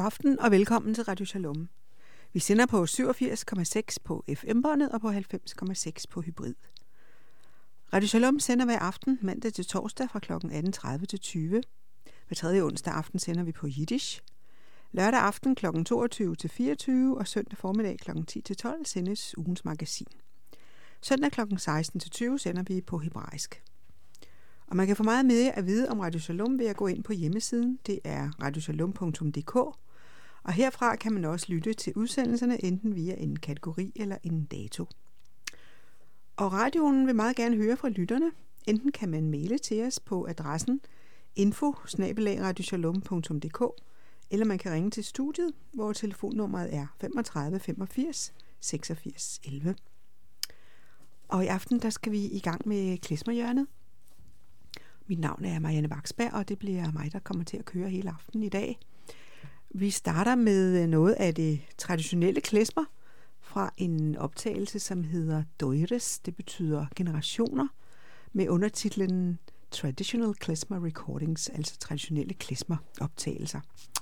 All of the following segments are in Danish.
aften og velkommen til Radio Shalom. Vi sender på 87,6 på FM-båndet og på 90,6 på hybrid. Radio Shalom sender hver aften mandag til torsdag fra kl. 18.30 til 20. Hver tredje onsdag aften sender vi på Yiddish. Lørdag aften kl. 22 til 24 og søndag formiddag kl. 10 til 12 sendes ugens magasin. Søndag kl. 16 til 20 sender vi på hebraisk. Og man kan få meget mere at vide om Radio Shalom ved at gå ind på hjemmesiden. Det er radioshalom.dk. Og herfra kan man også lytte til udsendelserne enten via en kategori eller en dato. Og radioen vil meget gerne høre fra lytterne. Enten kan man maile til os på adressen info@radioshalom.dk, eller man kan ringe til studiet, hvor telefonnummeret er 35 85 86 11. Og i aften der skal vi i gang med klezmerhjørnet. Mit navn er Marianne Vaksberg, og det bliver mig, der kommer til at køre hele aftenen i dag. Vi starter med noget af det traditionelle klezmer fra en optagelse, som hedder Doires. Det betyder generationer, med undertitlen Traditional Klezmer Recordings, altså traditionelle klezmer-optagelser.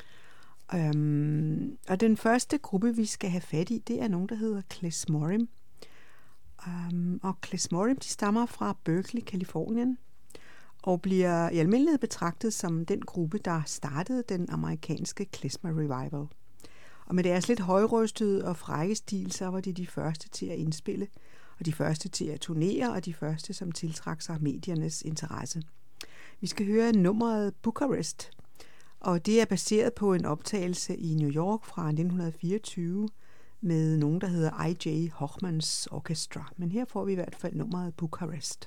Og den første gruppe, vi skal have fat i, det er nogen, der hedder Klezmorim. Og Klezmorim, de stammer fra Berkeley, Californien, og bliver i almindelighed betragtet som den gruppe, der startede den amerikanske klezmer revival. Og med deres lidt højrøstede og frække stil, så var de første til at indspille, og de første til at turnere, og de første, som tiltrak sig mediernes interesse. Vi skal høre nummeret Bucharest, og det er baseret på en optagelse i New York fra 1924 med nogen, der hedder I.J. Hochmans Orchestra. Men her får vi i hvert fald nummeret Bucharest.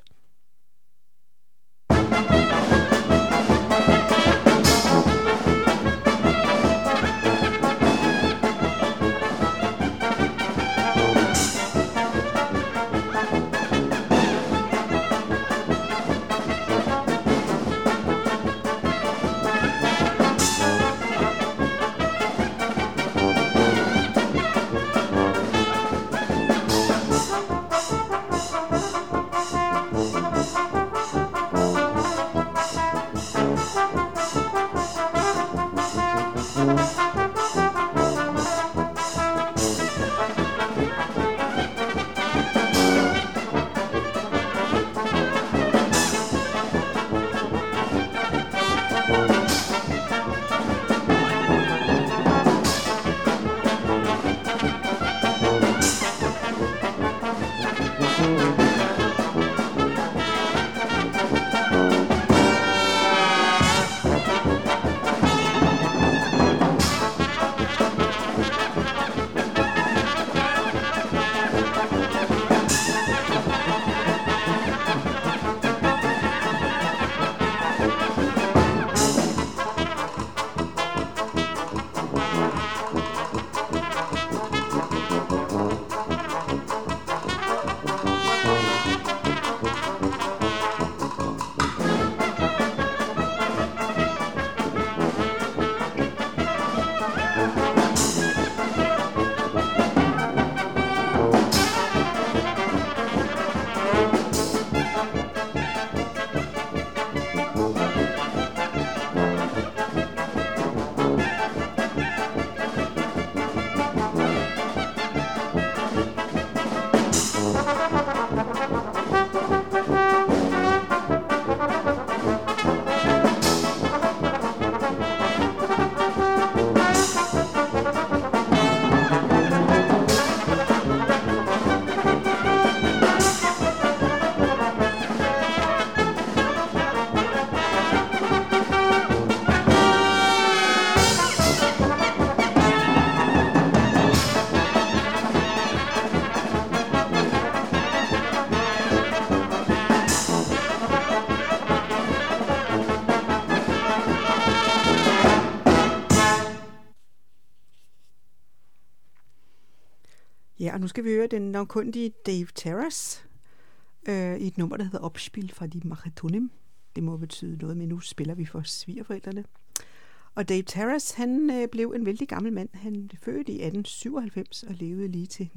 Ja, og nu skal vi høre den navnkundige Dave Terrace i et nummer, der hedder Opspil fra de Machetonim. Det må betyde noget, men nu spiller vi for svigerforældrene. Og Dave Terrace, han blev en vældig gammel mand. Han blev født i 1897 og levede lige til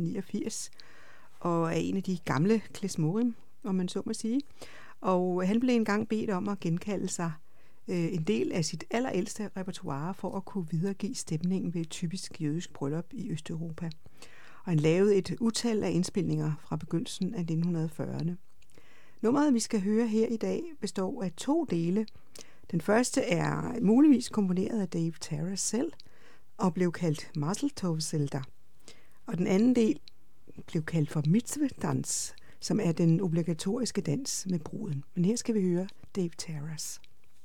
1989. Og er en af de gamle klezmorim, om man så må sige. Og han blev engang bedt om at genkalde sig en del af sit allerældste repertoire for at kunne videregive stemningen ved et typisk jødisk bryllup i Østeuropa. Og han lavede et utal af indspilninger fra begyndelsen af 1940'erne. Nummeret, vi skal høre her i dag, består af 2 dele. Den første er muligvis komponeret af Dave Tarras selv og blev kaldt Mazel Tov Zelda. Og den anden del blev kaldt for Mitzvah-dans, som er den obligatoriske dans med bruden. Men her skal vi høre Dave Tarras.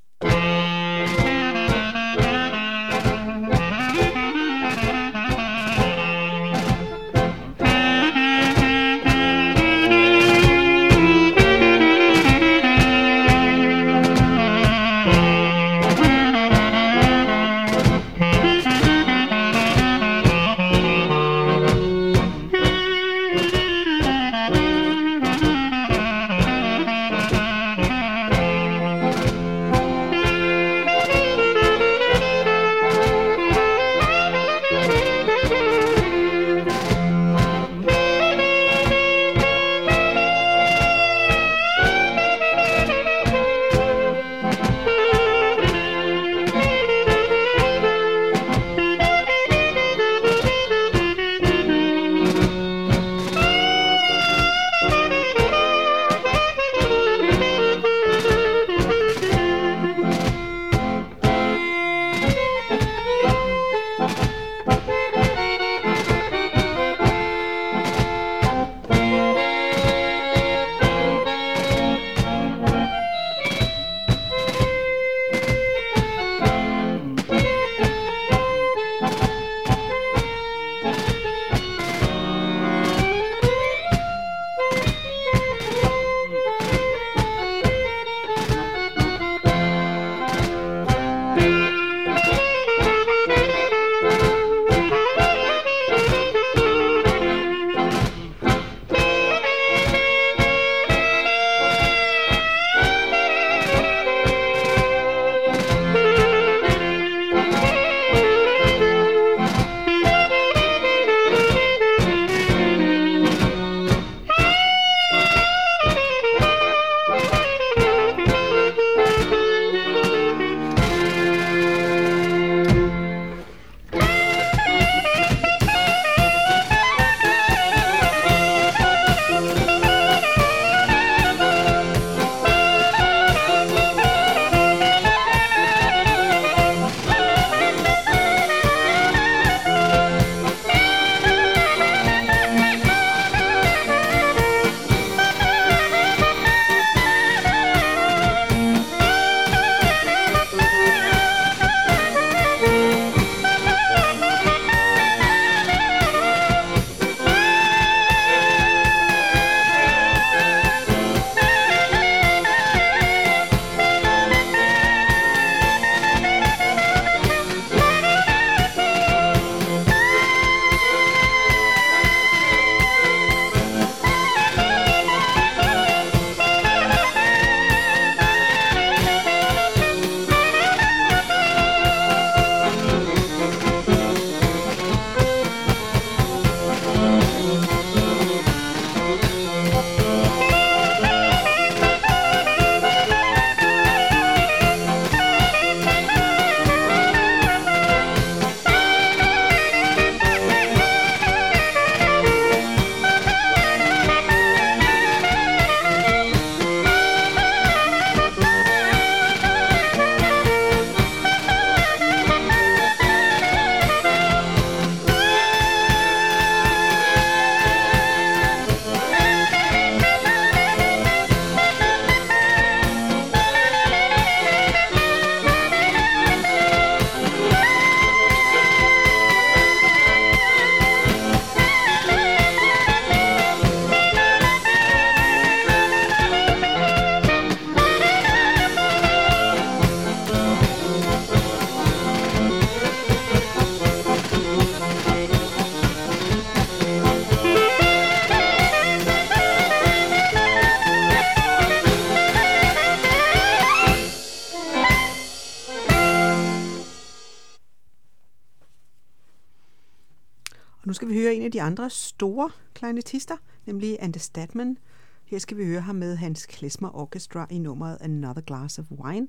Og nu skal vi høre en af de andre store klarinettisten, nemlig Ante Stadman. Her skal vi høre ham med hans klezmer orchestra i nummeret Another Glass of Wine,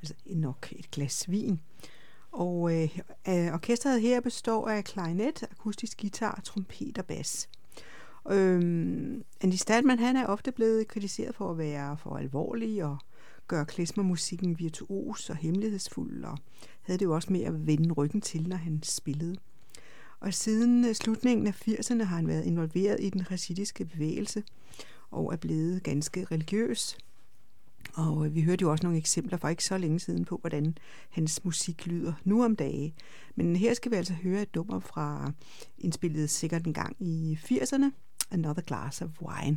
altså nok et glas vin. Og orkestret her består af klarinet, akustisk guitar, trompet og bas. Andy Statman, han er ofte blevet kritiseret for at være for alvorlig og gøre klezmermusikken virtuos og hemmelighedsfuld, og havde det jo også med at vende ryggen til, når han spillede. Og siden slutningen af 80'erne har han været involveret i den hasidiske bevægelse og er blevet ganske religiøs. Og vi hørte jo også nogle eksempler for ikke så længe siden på, hvordan hans musik lyder nu om dage. Men her skal vi altså høre et nummer fra indspillet sikkert en gang i 80'erne, Another Glass of Wine.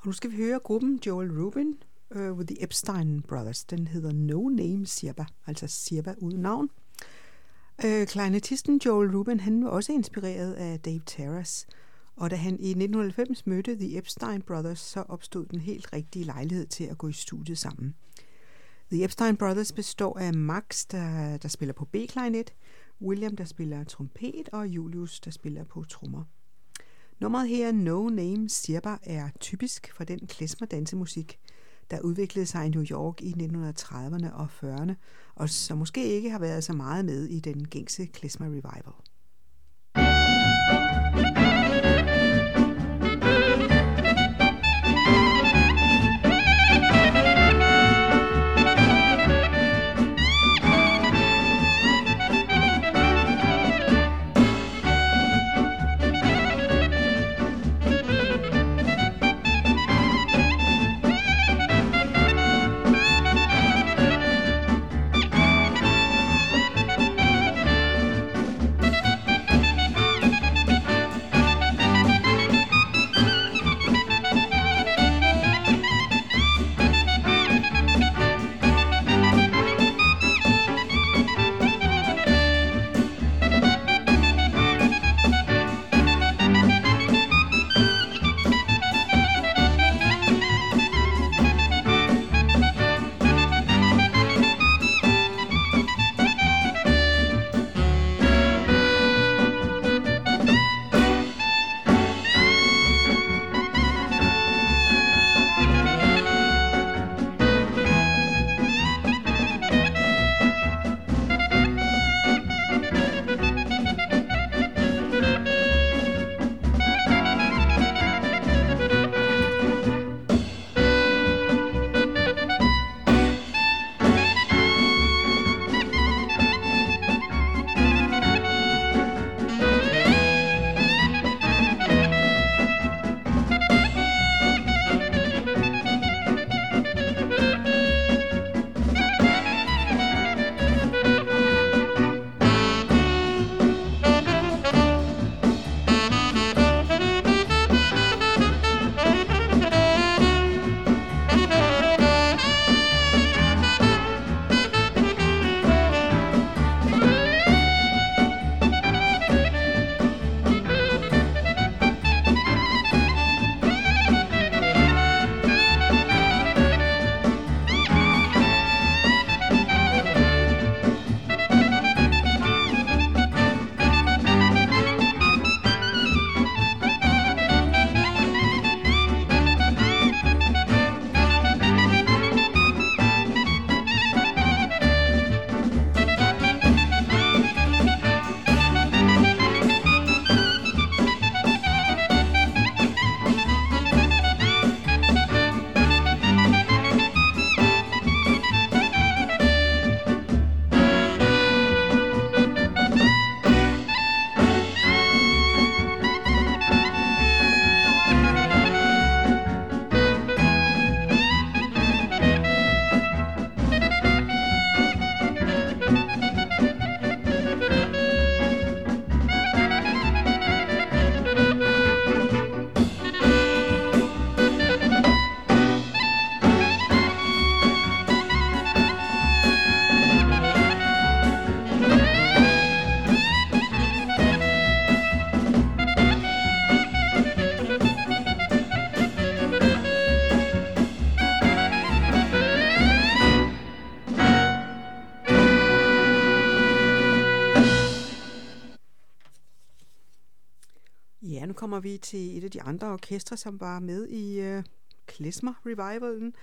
Og nu skal vi høre gruppen Joel Rubin with the Epstein Brothers. Den hedder No Name Sirba, altså Sirba uden navn. Klarinettisten Joel Rubin, han var også inspireret af Dave Terrace. Og da han i 1990 mødte The Epstein Brothers, så opstod den helt rigtige lejlighed til at gå i studiet sammen. The Epstein Brothers består af Max, der spiller på B-klarinet, William, der spiller trompet, og Julius, der spiller på trommer. Nummeret her, No Name Sirba, er typisk for den klezmer-dansemusik, der udviklede sig i New York i 1930'erne og 40'erne, og som måske ikke har været så meget med i den gængse klezmer revival. Ja, nu kommer vi til et af de andre orkestre, som var med i klezmer-revivalen.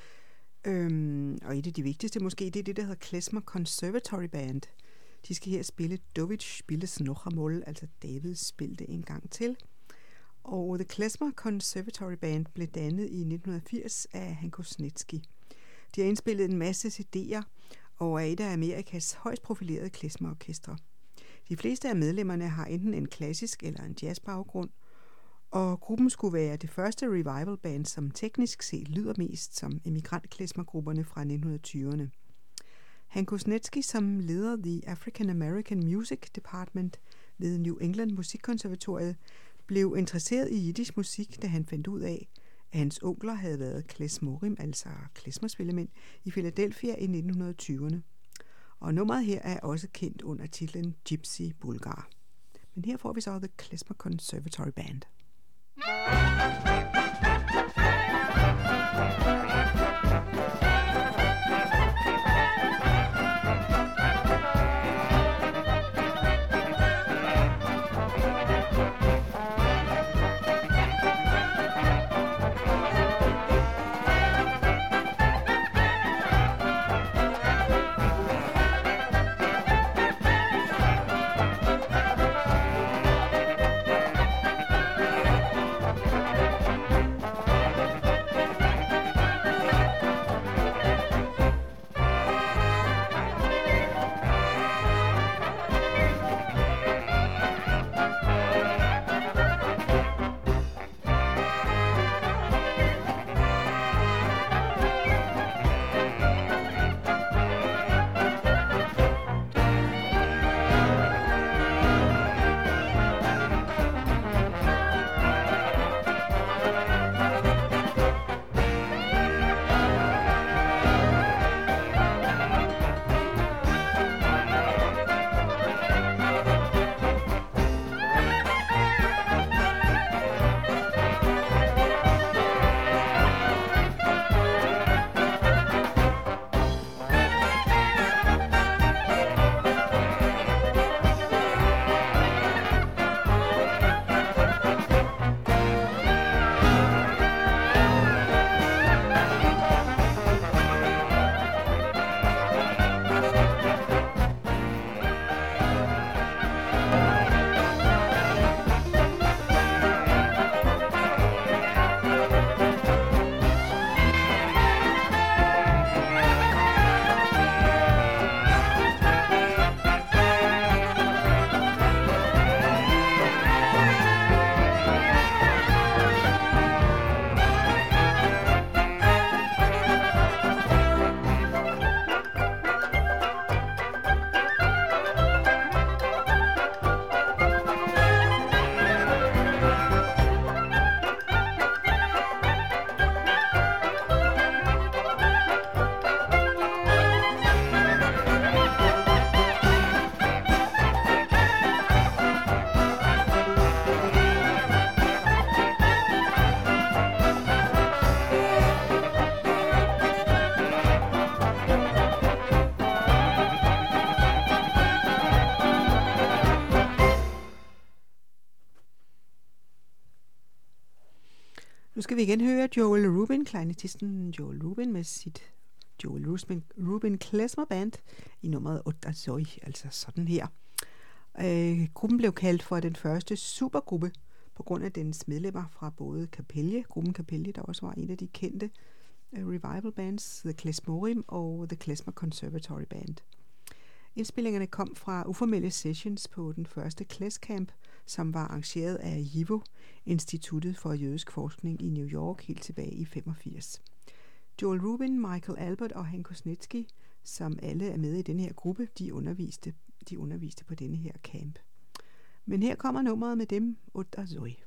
Og et af de vigtigste måske, det er det, der hedder Klezmer Conservatory Band. De skal her spille David spilles noch einmal, altså David spil det en gang til. Og The Klezmer Conservatory Band blev dannet i 1980 af Hanko Snetsky. De har indspillet en masse CD'er og er et af Amerikas højst profilerede klezmerorkestre. De fleste af medlemmerne har enten en klassisk eller en jazzbaggrund, og gruppen skulle være det første revival-band, som teknisk set lyder mest som emigrant-klezmergrupperne fra 1920'erne. Hanko Snetsky, som leder The African American Music Department ved New England Musikkonservatoriet, blev interesseret i jiddisch musik, da han fandt ud af, at hans onkler havde været klezmorim, altså klezmerspillemænd, i Philadelphia i 1920'erne. Og nummeret her er også kendt under titlen Gypsy Bulgar. Men her får vi så The Klezmer Conservatory Band. Nu skal vi igen høre Joel Rubin, klarinettisten Joel Rubin med sit Joel Rubin Klezmer Band i nummeret Ottazoi, altså sådan her. Gruppen blev kaldt for den første supergruppe på grund af dens medlemmer fra både Capelle, gruppen Capelle, der også var en af de kendte revival bands, The Klezmorim og The Klezmer Conservatory Band. Indspillingerne kom fra uformelle sessions på den første Klezcamp, som var arrangeret af YIVO, Instituttet for Jødisk Forskning i New York, helt tilbage i 85. Joel Rubin, Michael Albert og Hank Kosnetsky, som alle er med i denne her gruppe, de underviste på denne her camp. Men her kommer nummeret med dem, Ottazoi.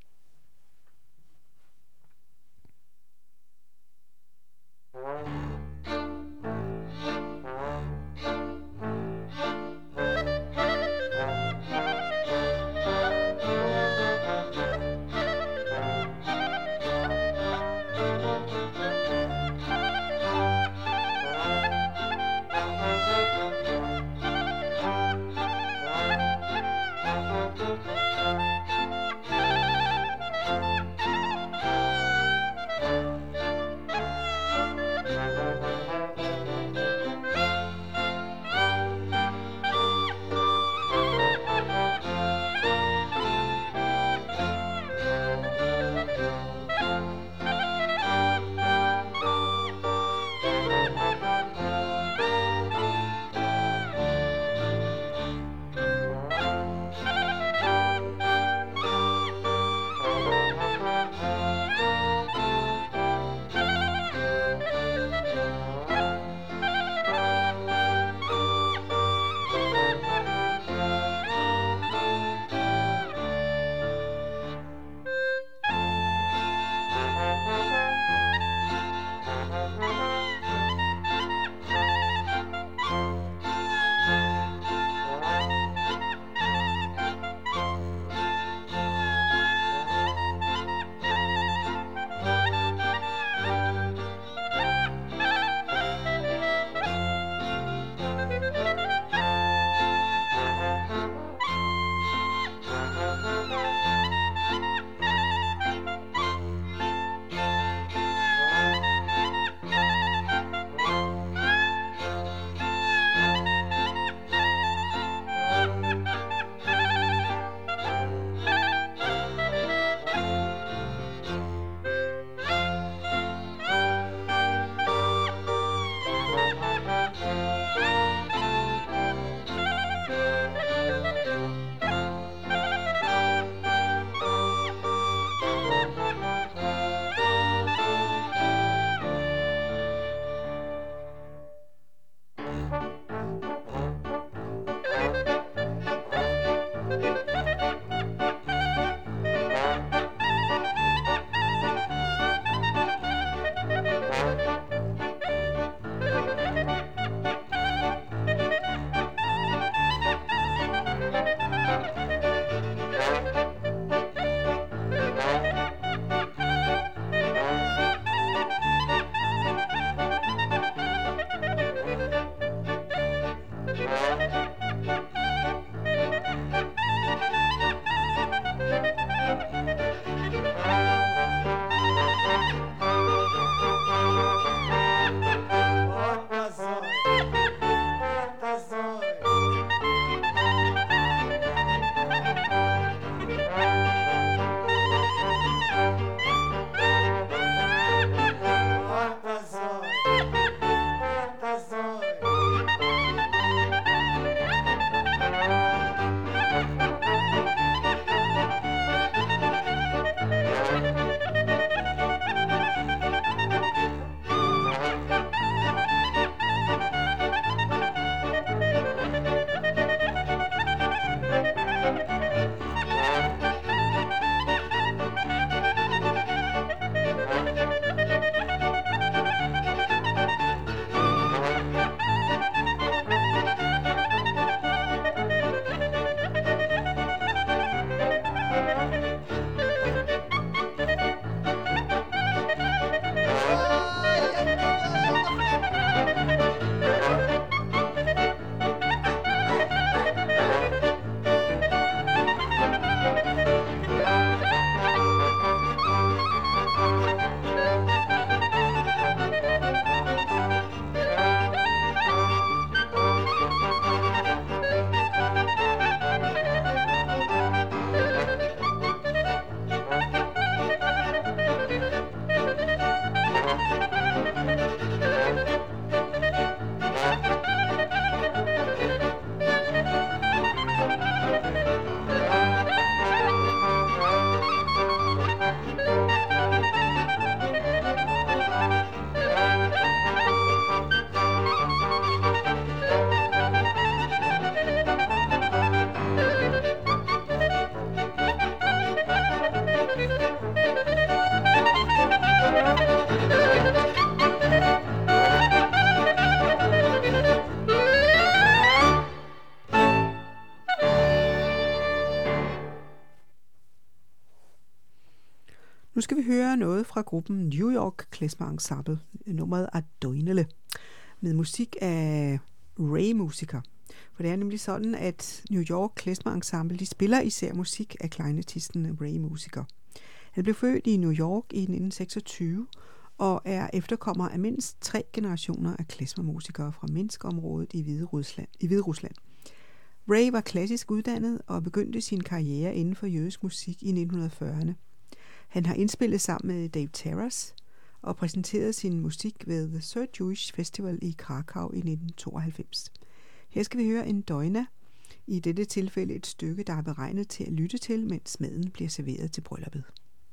skal vi høre noget fra gruppen New York Klezmer Ensemble, nummeret Adonele, med musik af Ray-musikere. For det er nemlig sådan, at New York Klezmer Ensemble, de spiller især musik af kleinartisten Ray-musikere. Han blev født i New York i 1926 og er efterkommer af mindst 3 generationer af klezmer-musikere fra Minsk-området i Hviderusland. Ray var klassisk uddannet og begyndte sin karriere inden for jødisk musik i 1940'erne. Han har indspillet sammen med Dave Taras og præsenteret sin musik ved The Third Jewish Festival i Krakow i 1992. Her skal vi høre en døgna, i dette tilfælde et stykke, der er beregnet til at lytte til, mens maden bliver serveret til brylluppet.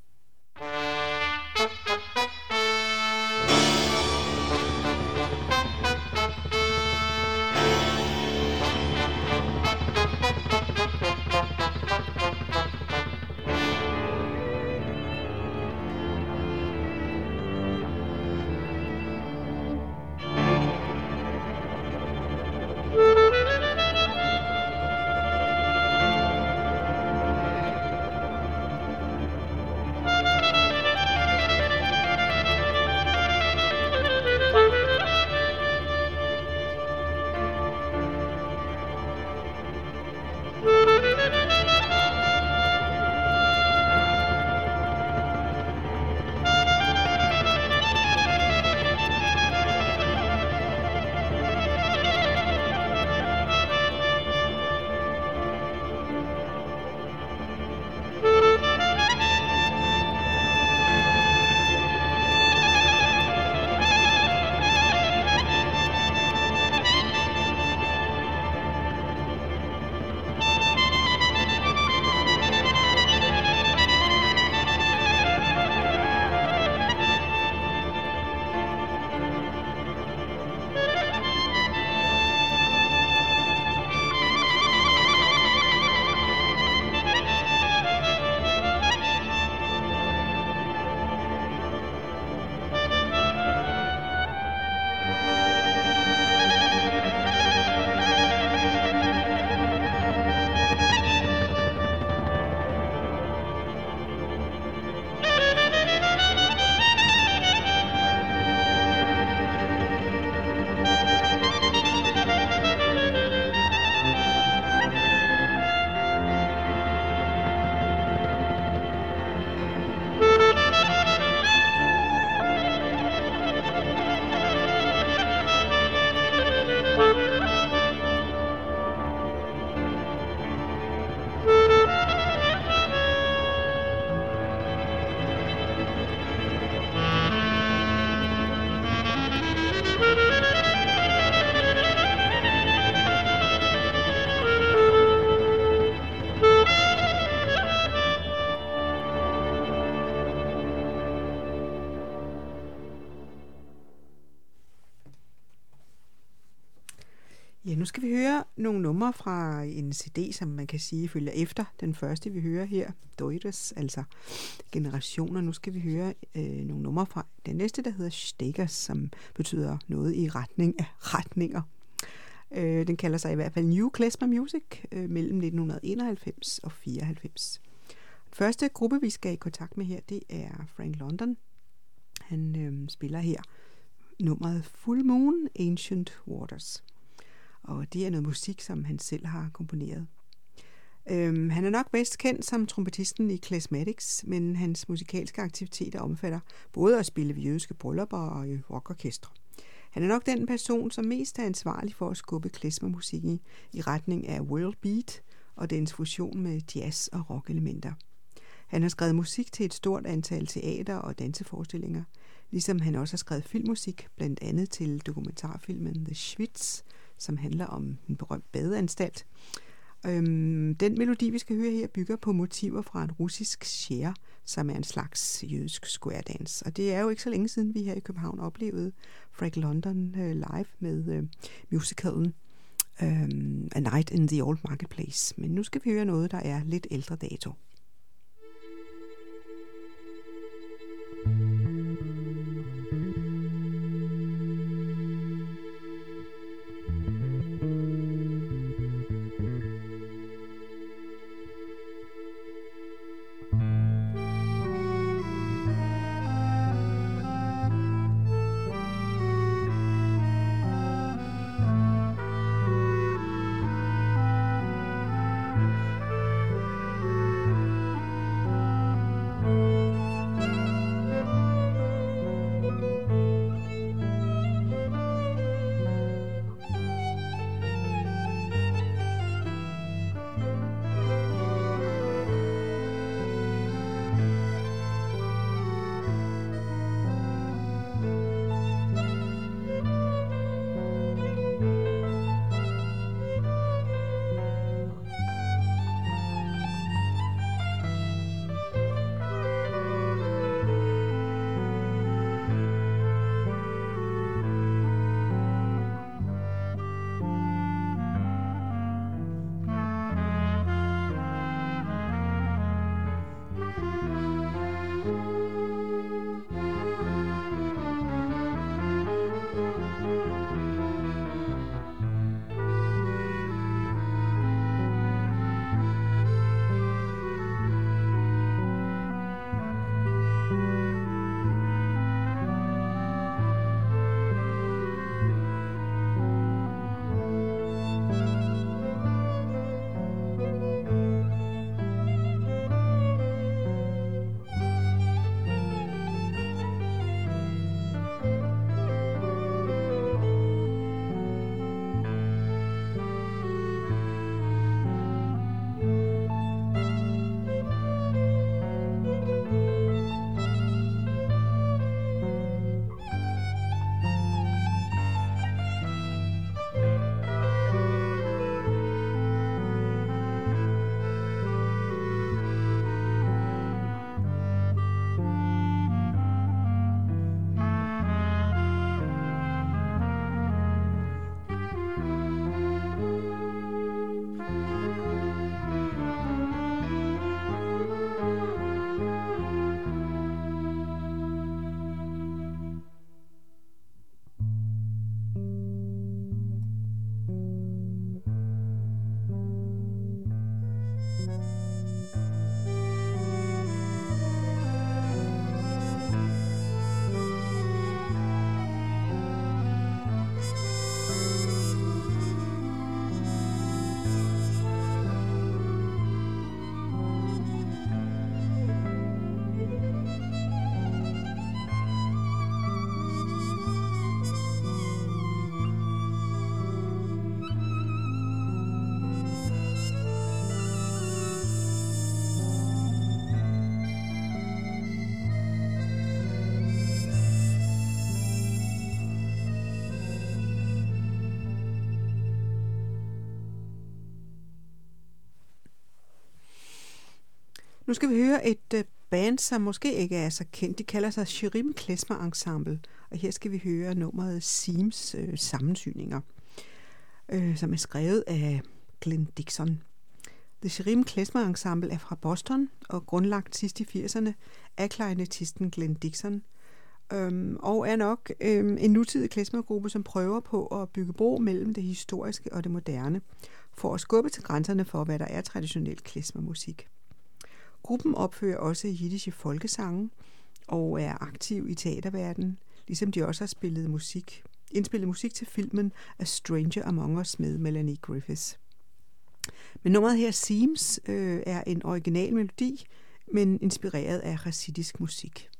Ja, nu skal vi høre nogle numre fra en CD, som man kan sige følger efter den første, vi hører her, Deures, altså generationer. Nu skal vi høre nogle numre fra den næste, der hedder Stegers, som betyder noget i retning af retninger. Den kalder sig i hvert fald New Klezmer Music mellem 1991 og 94. Den første gruppe, vi skal i kontakt med her, det er Frank London. Han spiller her nummeret Full Moon, Ancient Waters. Og det er noget musik, som han selv har komponeret. Han er nok bedst kendt som trompetisten i Klezmatics, men hans musikalske aktiviteter omfatter både at spille ved jødiske bryllupper og rockorkestre. Han er nok den person, som mest er ansvarlig for at skubbe klezmermusikken i retning af world beat og dens fusion med jazz og rockelementer. Han har skrevet musik til et stort antal teater- og danseforestillinger, ligesom han også har skrevet filmmusik, blandt andet til dokumentarfilmen The Schwitz, som handler om en berømt badeanstalt. Den melodi, vi skal høre her, bygger på motiver fra en russisk share, som er en slags jødisk square dance. Og det er jo ikke så længe siden, vi her i København oplevede Frank London live med musicalen A Night in the Old Marketplace. Men nu skal vi høre noget, der er lidt ældre dato. Nu skal vi høre et band, som måske ikke er så kendt. De kalder sig Shirim Klezmer Ensemble, og her skal vi høre nummeret Seams sammensyninger, som er skrevet af Glenn Dixon. The Shirim Klezmer Ensemble er fra Boston og grundlagt sidst i 80'erne af klarinettisten Glenn Dixon, og er nok en nutidig klezmergruppe, som prøver på at bygge bro mellem det historiske og det moderne, for at skubbe til grænserne for, hvad der er traditionel klezmermusik. Gruppen opfører også jiddische folkesange og er aktiv i teaterverdenen, ligesom de også har indspillet musik til filmen A Stranger Among Us med Melanie Griffiths. Men nummeret her, Seams, er en original melodi, men inspireret af hasiddisk musik.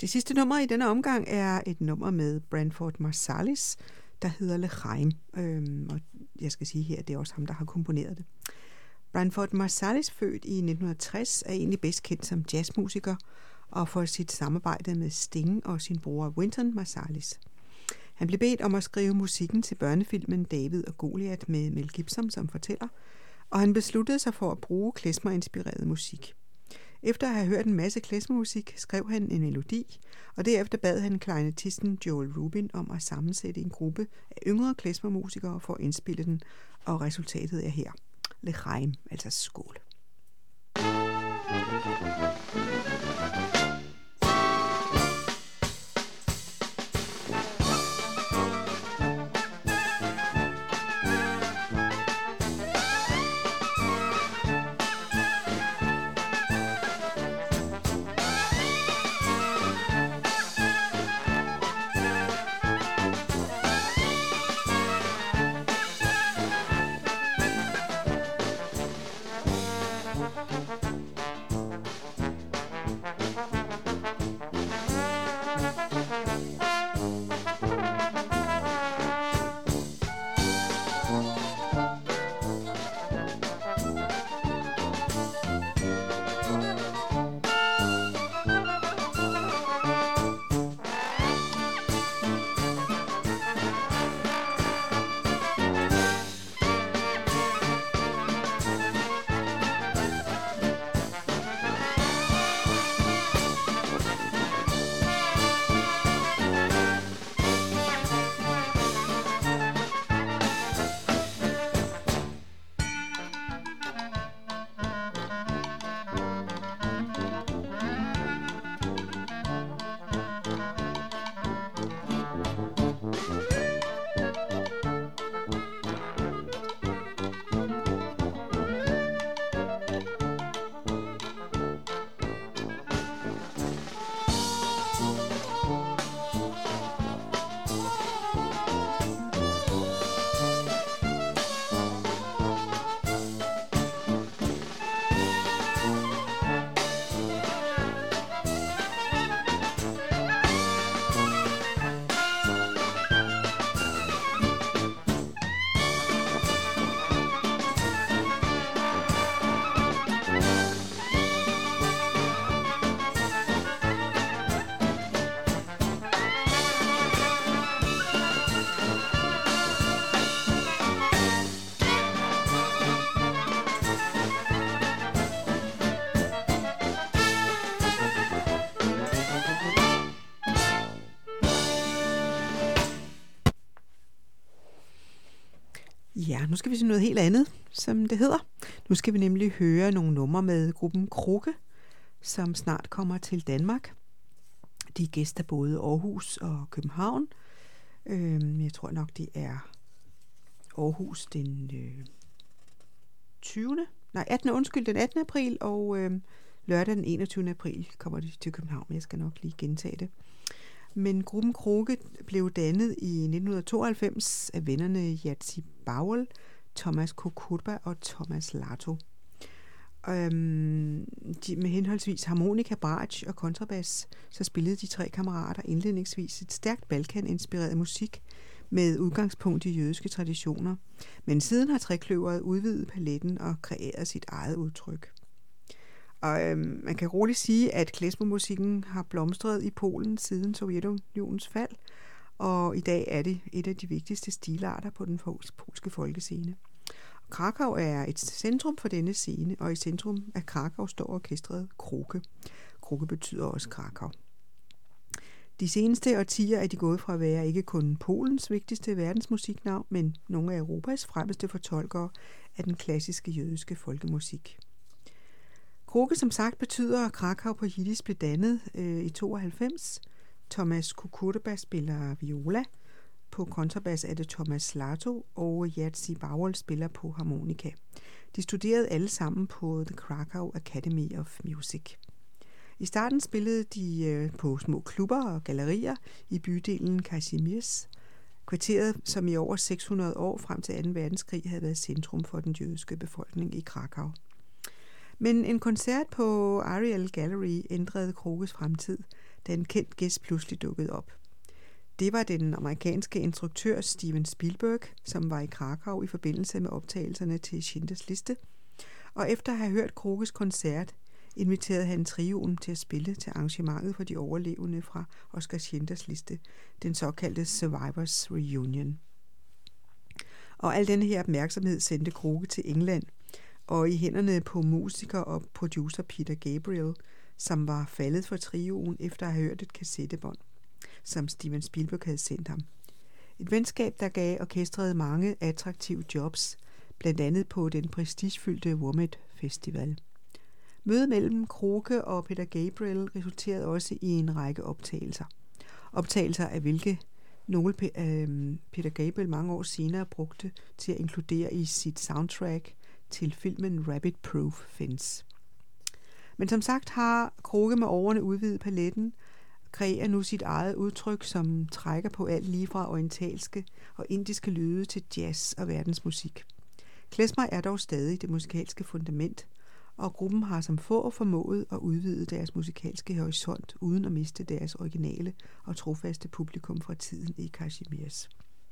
Det sidste nummer i denne omgang er et nummer med Branford Marsalis, der hedder L'Chaim. Og jeg skal sige her, at det er også ham, der har komponeret det. Branford Marsalis, født i 1960, er egentlig bedst kendt som jazzmusiker og for sit samarbejde med Sting og sin bror Wynton Marsalis. Han blev bedt om at skrive musikken til børnefilmen David og Goliat med Mel Gibson som fortæller, og han besluttede sig for at bruge klezmer-inspireret musik. Efter at have hørt en masse klezmermusik, skrev han en melodi, og derefter bad han klarinettisten Joel Rubin om at sammensætte en gruppe af yngre klezmermusikere for at indspille den, og resultatet er her. L'Chaim, altså skål. Ja, nu skal vi se noget helt andet, som det hedder. Nu skal vi nemlig høre nogle numre med gruppen Krukke, som snart kommer til Danmark. De gæster både Aarhus og København. Jeg tror nok, det er Aarhus den 18. april, og lørdag den 21. april kommer de til København. Jeg skal nok lige gentage det. Men gruppen Krukke blev dannet i 1992 af vennerne Jerzy Bauer, Thomas Kokuba og Thomas Lato. Med henholdsvis harmonika, bratsch og kontrabas, så spillede de tre kammerater indledningsvis et stærkt Balkan-inspireret musik med udgangspunkt i jødiske traditioner. Men siden har trekløveret udvidet paletten og kreeret sit eget udtryk. Og man kan roligt sige, at klezmermusikken har blomstret i Polen siden Sovjetunionens fald, og i dag er det et af de vigtigste stilarter på den polske folkescene. Krakow er et centrum for denne scene, og i centrum af Krakow står orkestret Krukke. Krukke betyder også Krakow. De seneste årtier er de gået fra at være ikke kun Polens vigtigste verdensmusiknavn, men nogle af Europas fremmeste fortolkere af den klassiske jødiske folkemusik. Krukke, som sagt, betyder Krakow på jiddisch, blev dannet i 92. Thomas Kokuba spiller viola. På kontrabas er det Thomas Lato, og Jerzy Bauer spiller på harmonika. De studerede alle sammen på The Krakow Academy of Music. I starten spillede de på små klubber og gallerier i bydelen Kazimierz, kvarteret, som i over 600 år frem til 2. verdenskrig havde været centrum for den jødiske befolkning i Krakow. Men en koncert på Ariel Gallery ændrede Krukkes fremtid, da en kendt gæst pludselig dukkede op. Det var den amerikanske instruktør Steven Spielberg, som var i Krakow i forbindelse med optagelserne til Schindlers Liste, og efter at have hørt Kroges koncert, inviterede han trioen til at spille til arrangementet for de overlevende fra Oskar Schindlers Liste, den såkaldte Survivors Reunion. Og al denne her opmærksomhed sendte Kroge til England, og i hænderne på musiker og producer Peter Gabriel, som var faldet for trioen efter at have hørt et kassettebånd, som Steven Spielberg havde sendt ham. Et venskab, der gav orkestret mange attraktive jobs, blandt andet på den prestigefyldte Womit Festival. Mødet mellem Kroge og Peter Gabriel resulterede også i en række optagelser. Optagelser af hvilke nogle Peter Gabriel mange år senere brugte til at inkludere i sit soundtrack til filmen Rabbit Proof Fence. Men som sagt har Kroge med årene udvidet paletten, kreerer nu sit eget udtryk, som trækker på alt lige fra orientalske og indiske lyde til jazz og verdensmusik. Klezmer er dog stadig det musikalske fundament, og gruppen har som få formået at udvide deres musikalske horisont, uden at miste deres originale og trofaste publikum fra tiden i Kashmirs.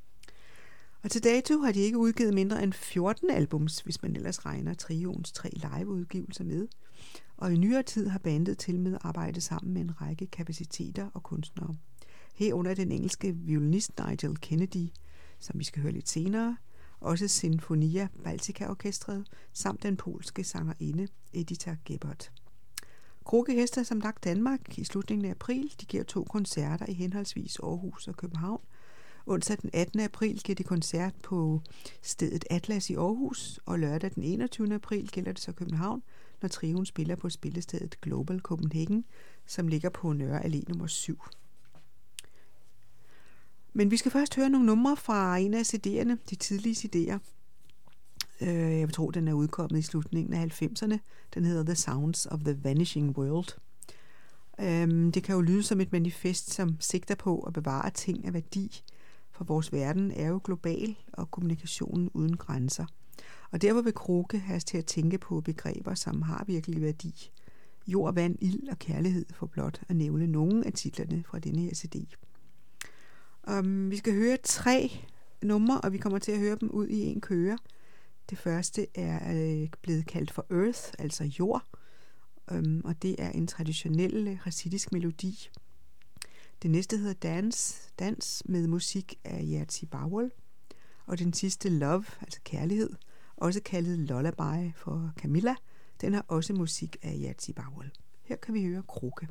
Og til dato har de ikke udgivet mindre end 14 albums, hvis man ellers regner trioens 3 liveudgivelser med, og i nyere tid har bandet til med arbejdet sammen med en række kapaciteter og kunstnere. Herunder den engelske violinist Nigel Kennedy, som vi skal høre lidt senere, også Sinfonia Baltica Orkestret, samt den polske sangerinde Edita Gebhardt. Kroge gæster som lagt Danmark i slutningen af april. De giver 2 koncerter i henholdsvis Aarhus og København. Onsdag den 18. april giver de koncert på stedet Atlas i Aarhus, og lørdag den 21. april gælder det så København, når trioen spiller på spillestedet Global Copenhagen, som ligger på Nørre Allé nummer 7. Men vi skal først høre nogle numre fra en af CD'erne, de tidlige CD'er. Jeg vil tro, den er udkommet i slutningen af 90'erne. Den hedder The Sounds of the Vanishing World. Det kan jo lyde som et manifest, som sigter på at bevare ting af værdi, for vores verden er jo global, og kommunikationen uden grænser. Og derfor vil Kroge have os til at tænke på begreber, som har virkelig værdi. Jord, vand, ild og kærlighed, for blot at nævne nogle af titlerne fra denne her CD. Vi skal høre 3 numre, og vi kommer til at høre dem ud i en køre. Det første er blevet kaldt for Earth, altså jord, og det er en traditionel hasidisk melodi. Det næste hedder Dans med musik af Jerzy Bauer, og den sidste Love, altså kærlighed, også kaldet Lullaby for Camilla, den har også musik af Jerzy Bauer. Her kan vi høre Kroge.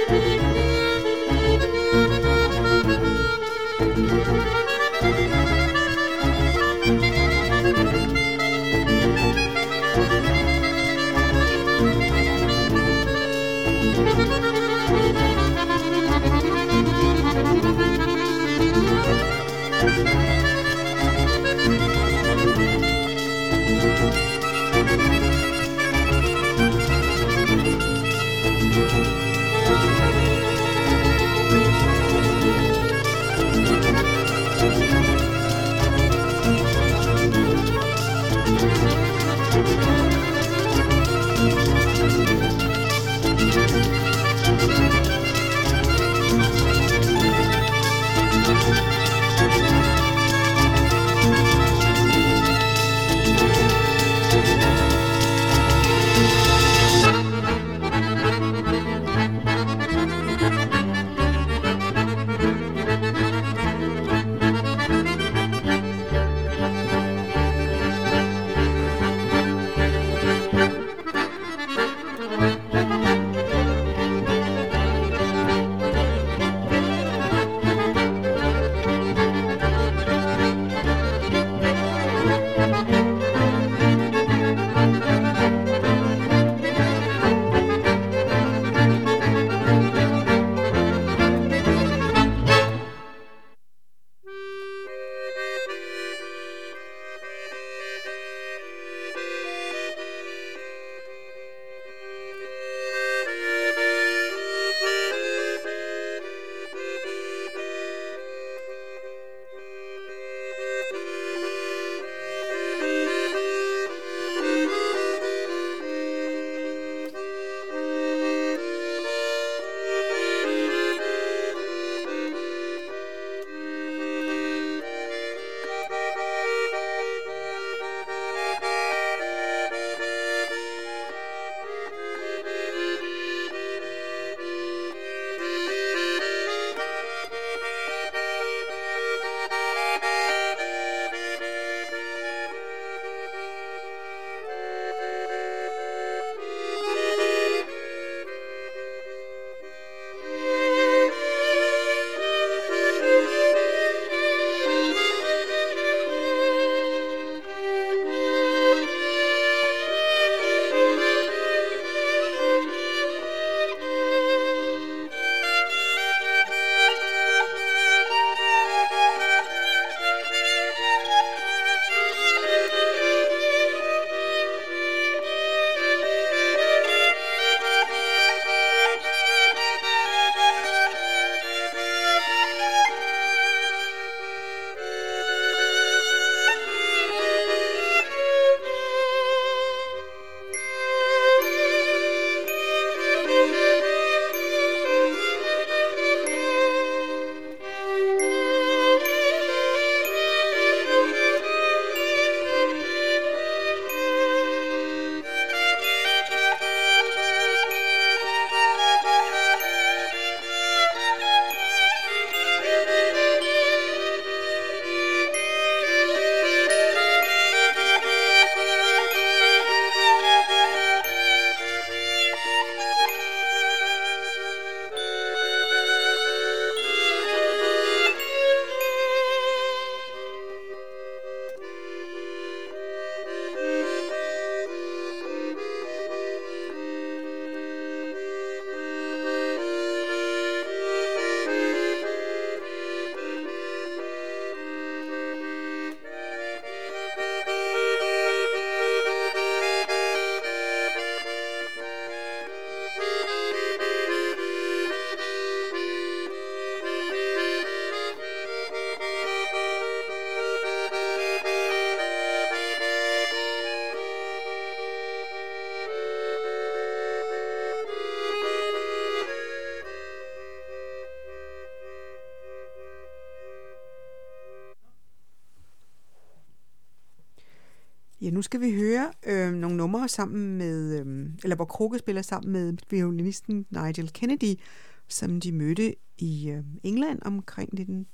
Ja, nu skal vi høre nogle numre sammen med, eller hvor Krukke spiller sammen med violinisten Nigel Kennedy, som de mødte i England omkring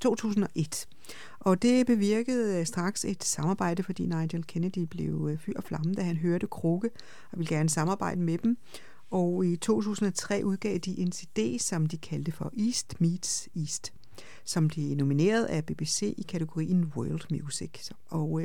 2001. Og det bevirkede straks et samarbejde, fordi Nigel Kennedy blev fyr og flamme, da han hørte Krukke og ville gerne samarbejde med dem. Og i 2003 udgav de en CD, som de kaldte for East Meets East, som de nominerede af BBC i kategorien World Music. Og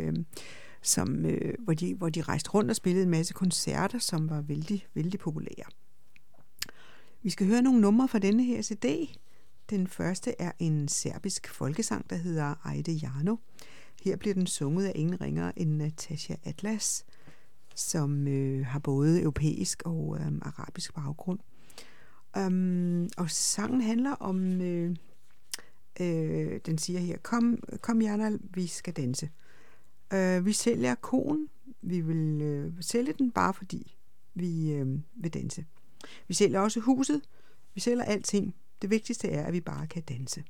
hvor de rejste rundt og spillede en masse koncerter, som var vældig, vældig populære. Vi skal høre nogle numre fra denne her CD. Den første er en serbisk folkesang, der hedder Ajde Jano. Her bliver den sunget af ingen ringere end Natasha Atlas, som har både europæisk og arabisk baggrund. Og sangen handler om, den siger her, kom Jana, vi skal danse. Vi sælger koen, vi vil sælge den bare fordi vi vil danse. Vi sælger også huset, vi sælger alting. Det vigtigste er, at vi bare kan danse.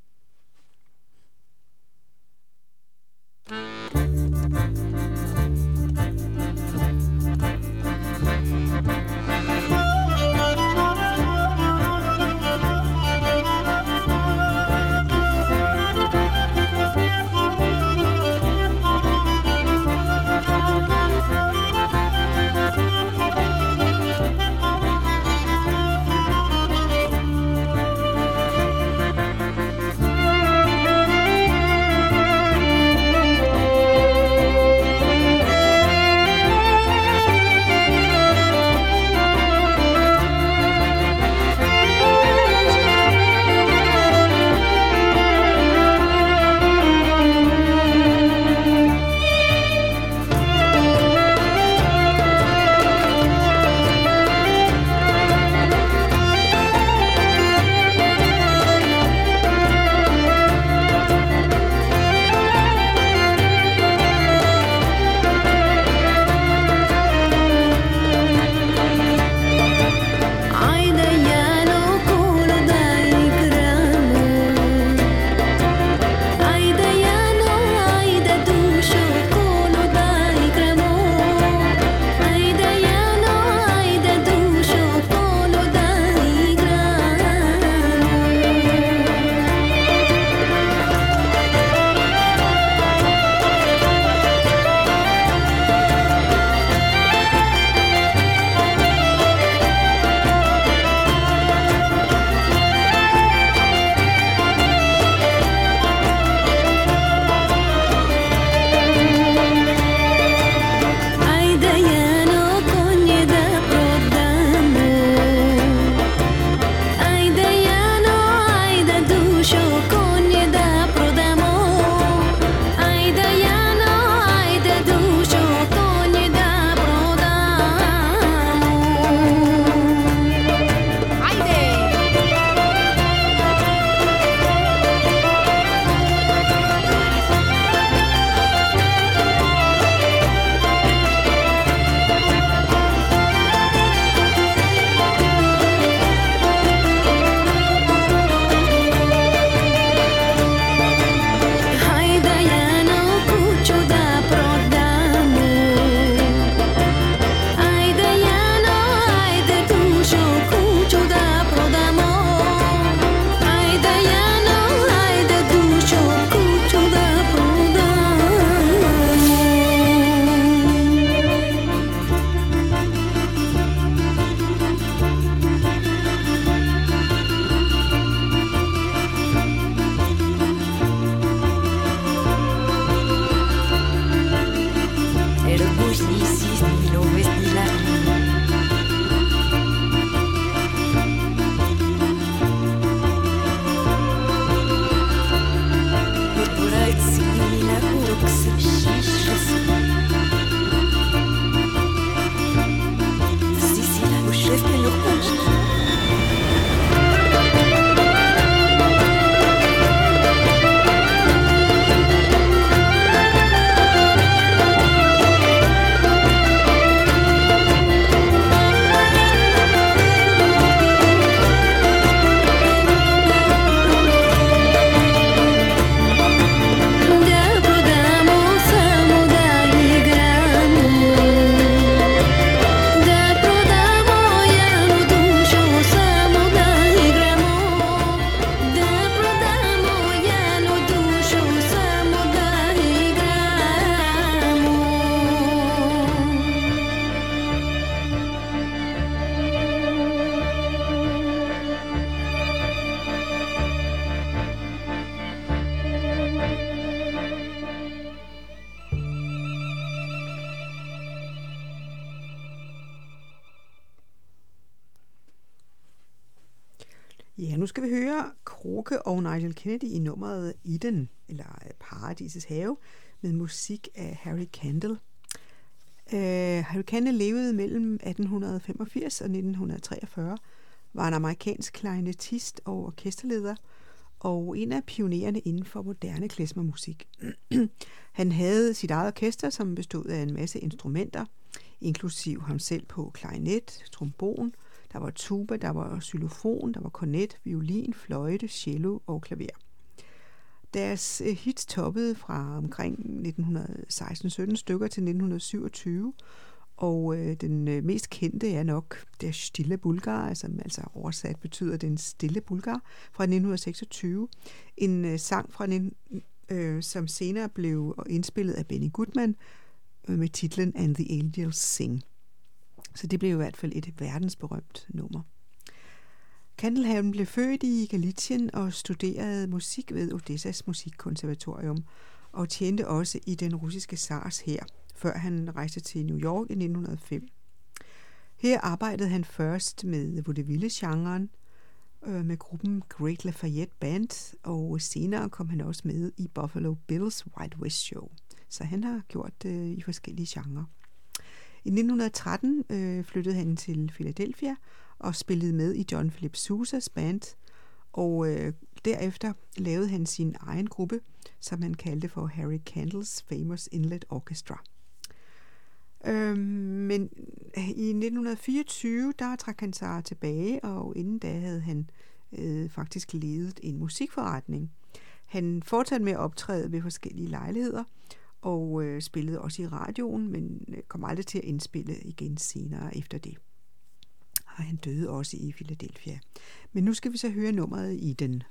Ja, nu skal vi høre Kroke og Nigel Kennedy i nummeret Eden, eller Paradisets have, med musik af Harry Kandel. Harry Kandel levede mellem 1885 og 1943, var en amerikansk klarinettist og orkesterleder, og en af pionererne inden for moderne klezmermusik. Han havde sit eget orkester, som bestod af en masse instrumenter, inklusiv ham selv på klarinet, trombon, der var tuba, der var xylofon, der var kornet, violin, fløjte, cello og klaver. Deres hits toppede fra omkring 1916-17 stykker til 1927, og den mest kendte er nok Der Stille Bulgar, som altså oversat betyder Den Stille Bulgar, fra 1926. En sang, som senere blev indspillet af Benny Goodman med titlen And the Angels Sing. Så det blev i hvert fald et verdensberømt nummer. Kandel blev født i Galicien og studerede musik ved Odessas musikkonservatorium og tjente også i den russiske zars hær, før han rejste til New York i 1905. Her arbejdede han først med vaudeville-genren med gruppen Great Lafayette Band, og senere kom han også med i Buffalo Bills Wild West Show. Så han har gjort det i forskellige genrer. I 1913 flyttede han til Philadelphia og spillede med i John Philip Sousas band, og derefter lavede han sin egen gruppe, som han kaldte for Harry Kandels Famous Inlet Orchestra. Men i 1924, der trak han sig tilbage, og inden da havde han faktisk ledet en musikforretning. Han fortsatte med at optræde ved forskellige lejligheder, og spillede også i radioen, men kom aldrig til at indspille igen senere efter det. Og han døde også i Philadelphia. Men nu skal vi så høre nummeret i den.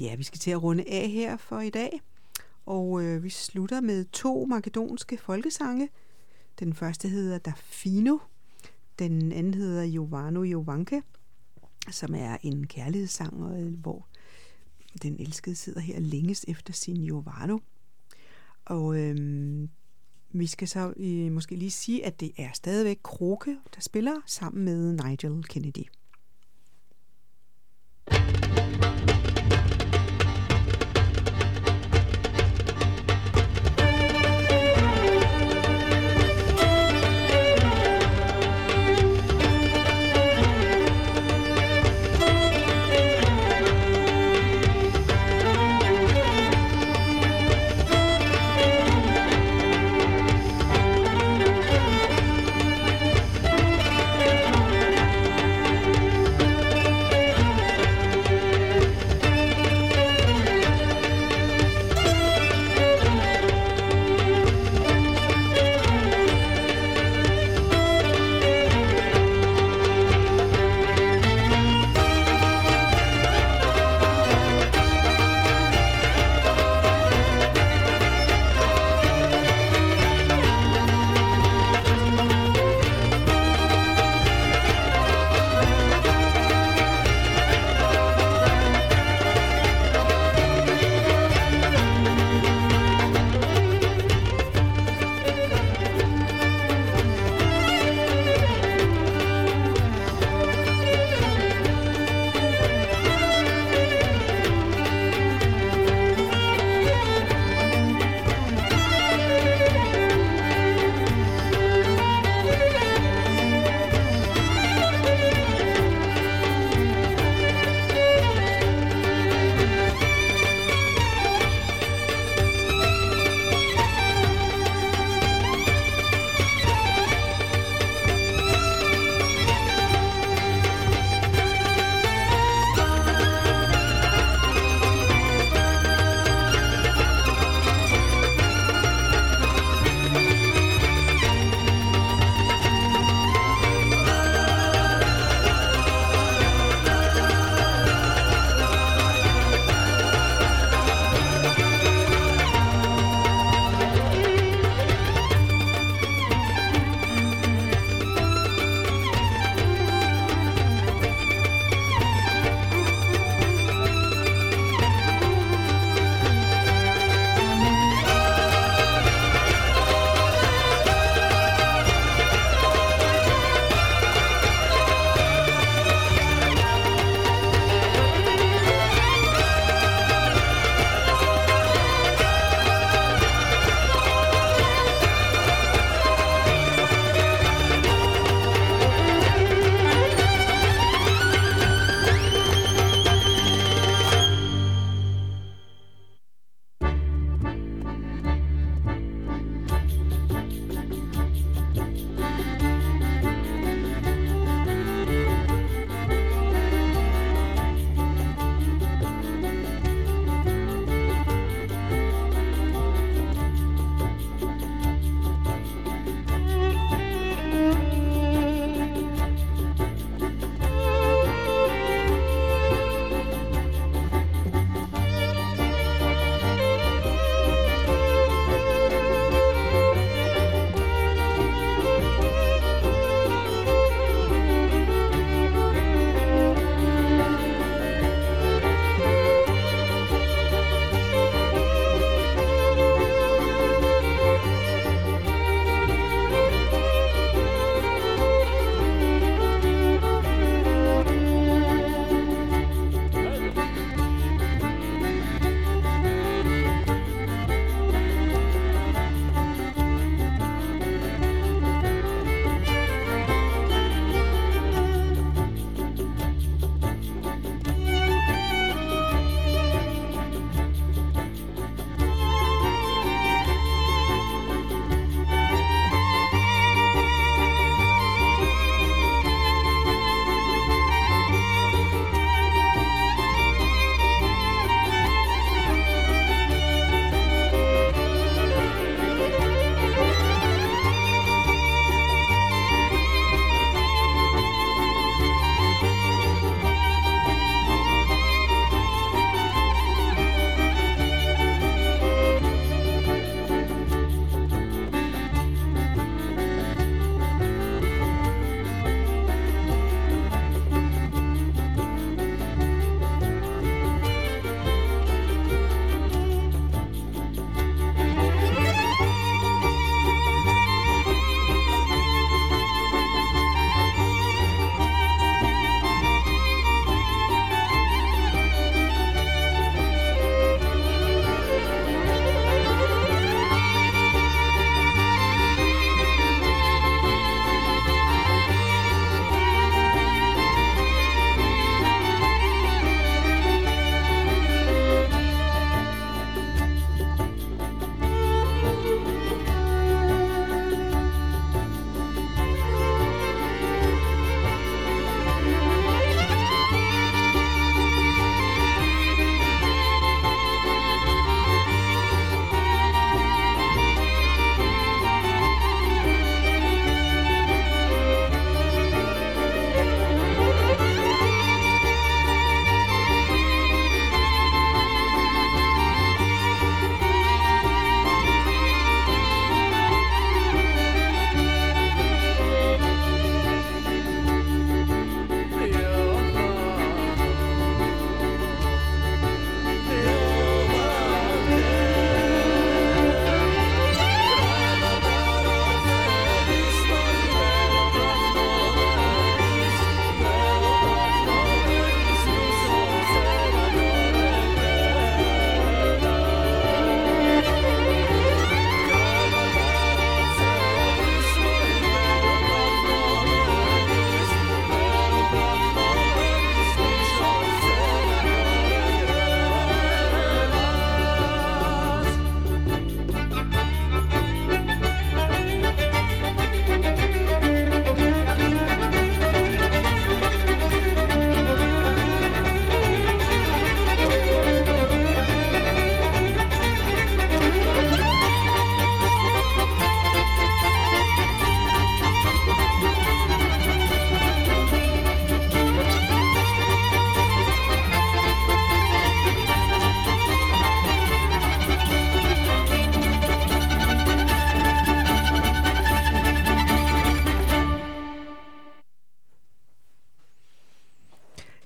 Ja, vi skal til at runde af her for i dag, og vi slutter med 2 makedonske folkesange. Den første hedder Dafino, den anden hedder Jovano Jovanke, som er en kærlighedssang, hvor den elskede sidder her længes efter sin Jovano. Og vi skal så måske lige sige, at det er stadigvæk Kroke, der spiller sammen med Nigel Kennedy.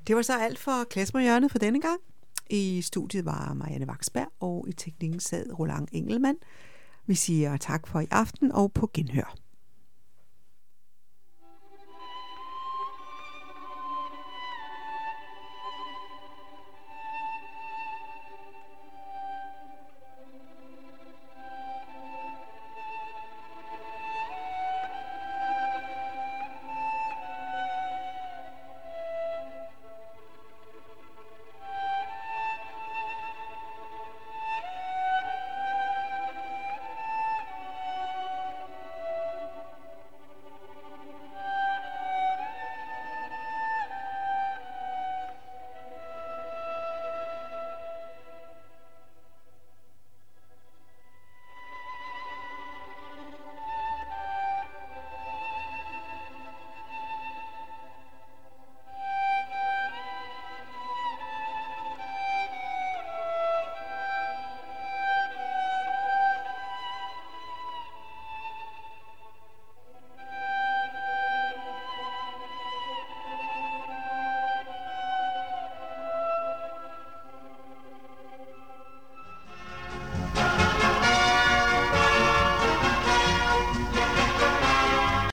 Det var så alt for Klesmerhjørnet for denne gang. I studiet var Marianne Vaksberg, og i teknikken sad Roland Engelmann. Vi siger tak for i aften og på genhør.